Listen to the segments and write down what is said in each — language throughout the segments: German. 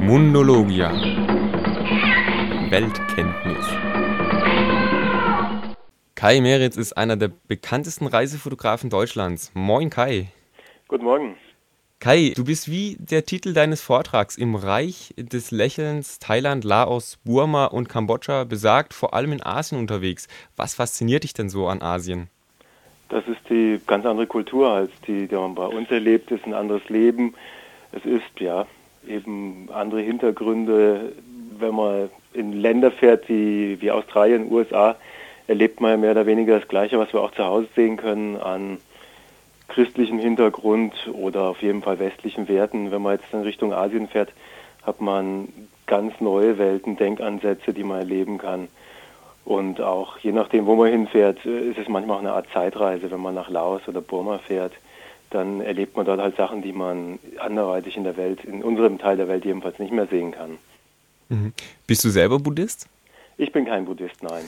Mundologia. Weltkenntnis. Kai Meritz ist einer der bekanntesten Reisefotografen Deutschlands. Moin Kai. Guten Morgen. Kai, du bist wie der Titel deines Vortrags im Reich des Lächelns Thailand, Laos, Burma und Kambodscha besagt, vor allem in Asien unterwegs. Was fasziniert dich denn so an Asien? Das ist die ganz andere Kultur als die man bei uns erlebt. Es ist ein anderes Leben. Es ist eben andere Hintergründe. Wenn man in Länder fährt wie Australien, USA, erlebt man ja mehr oder weniger das Gleiche, was wir auch zu Hause sehen können an christlichem Hintergrund oder auf jeden Fall westlichen Werten. Wenn man jetzt in Richtung Asien fährt, hat man ganz neue Welten, Denkansätze, die man erleben kann. Und auch je nachdem, wo man hinfährt, ist es manchmal auch eine Art Zeitreise. Wenn man nach Laos oder Burma fährt, dann erlebt man dort halt Sachen, die man anderweitig in der Welt, in unserem Teil der Welt jedenfalls nicht mehr sehen kann. Mhm. Bist du selber Buddhist? Ich bin kein Buddhist, nein.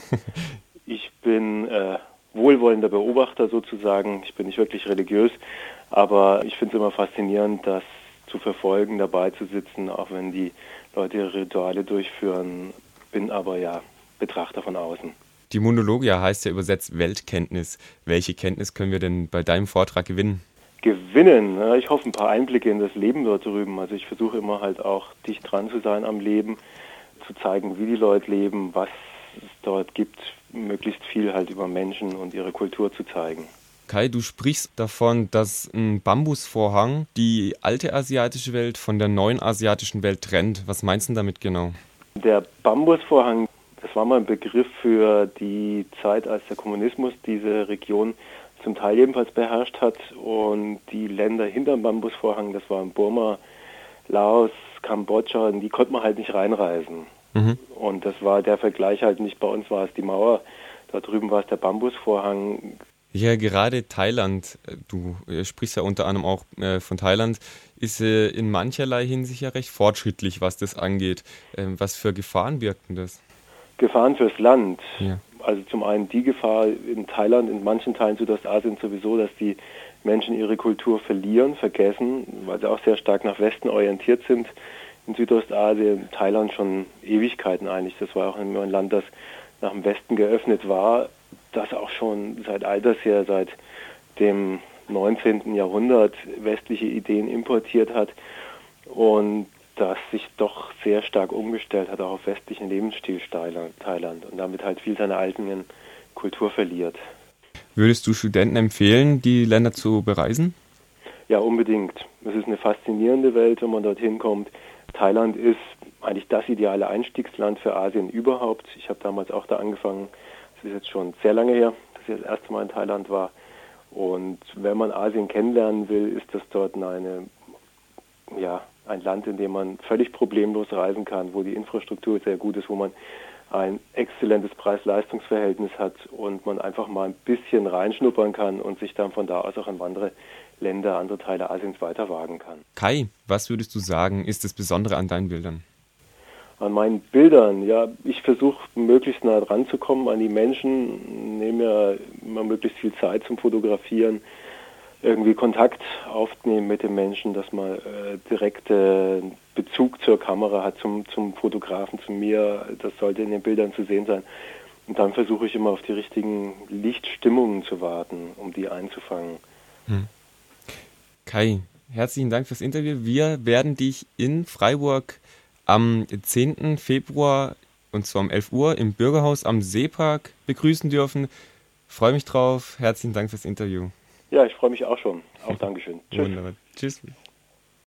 Ich bin wohlwollender Beobachter sozusagen. Ich bin nicht wirklich religiös, aber ich finde es immer faszinierend, das zu verfolgen, dabei zu sitzen, auch wenn die Leute ihre Rituale durchführen. Bin aber Betrachter von außen. Die Mundologia heißt ja übersetzt Weltkenntnis. Welche Kenntnis können wir denn bei deinem Vortrag gewinnen? Gewinnen? Ich hoffe, ein paar Einblicke in das Leben dort drüben. Also ich versuche immer halt auch dicht dran zu sein am Leben, zu zeigen, wie die Leute leben, was es dort gibt, möglichst viel halt über Menschen und ihre Kultur zu zeigen. Kai, du sprichst davon, dass ein Bambusvorhang die alte asiatische Welt von der neuen asiatischen Welt trennt. Was meinst du damit genau? Der Bambusvorhang, das war mal ein Begriff für die Zeit, als der Kommunismus diese Region zum Teil jedenfalls beherrscht hat. Und die Länder hinterm Bambusvorhang, das waren Burma, Laos, Kambodscha, in die konnte man halt nicht reinreisen. Mhm. Und das war der Vergleich halt nicht, bei uns war es die Mauer, da drüben war es der Bambusvorhang. Ja, gerade Thailand, du sprichst ja unter anderem auch von Thailand, ist in mancherlei Hinsicht ja recht fortschrittlich, was das angeht. Was für Gefahren birgt denn das? Gefahren fürs Land. Ja. Also zum einen die Gefahr in Thailand, in manchen Teilen Südostasien sowieso, dass die Menschen ihre Kultur verlieren, vergessen, weil sie auch sehr stark nach Westen orientiert sind. In Südostasien, Thailand schon Ewigkeiten eigentlich. Das war auch immer ein Land, das nach dem Westen geöffnet war, das auch schon seit alters her, seit dem 19. Jahrhundert westliche Ideen importiert hat und das sich doch sehr stark umgestellt hat, auch auf westlichen Lebensstil Thailand und damit halt viel seiner alten Kultur verliert. Würdest du Studenten empfehlen, die Länder zu bereisen? Ja, unbedingt. Es ist eine faszinierende Welt, wenn man dorthin kommt. Thailand ist eigentlich das ideale Einstiegsland für Asien überhaupt. Ich habe damals auch da angefangen, das ist jetzt schon sehr lange her, dass ich das erste Mal in Thailand war. Und wenn man Asien kennenlernen will, ist das dort ein Land, in dem man völlig problemlos reisen kann, wo die Infrastruktur sehr gut ist, wo man ein exzellentes Preis-Leistungs-Verhältnis hat und man einfach mal ein bisschen reinschnuppern kann und sich dann von da aus auch in andere Länder, andere Teile Asiens weiterwagen kann. Kai, was würdest du sagen, ist das Besondere an deinen Bildern? An meinen Bildern, ich versuche möglichst nah dran zu kommen an die Menschen, nehme ja immer möglichst viel Zeit zum Fotografieren, irgendwie Kontakt aufnehmen mit den Menschen, dass man direkten Bezug zur Kamera hat, zum Fotografen, zu mir. Das sollte in den Bildern zu sehen sein. Und dann versuche ich immer auf die richtigen Lichtstimmungen zu warten, um die einzufangen. Kai, herzlichen Dank fürs Interview. Wir werden dich in Freiburg am 10. Februar, und zwar um 11 Uhr, im Bürgerhaus am Seepark begrüßen dürfen. Freue mich drauf. Herzlichen Dank fürs Interview. Ja, ich freue mich auch schon. Auch Dankeschön. Tschüss. Wunderbar. Tschüss.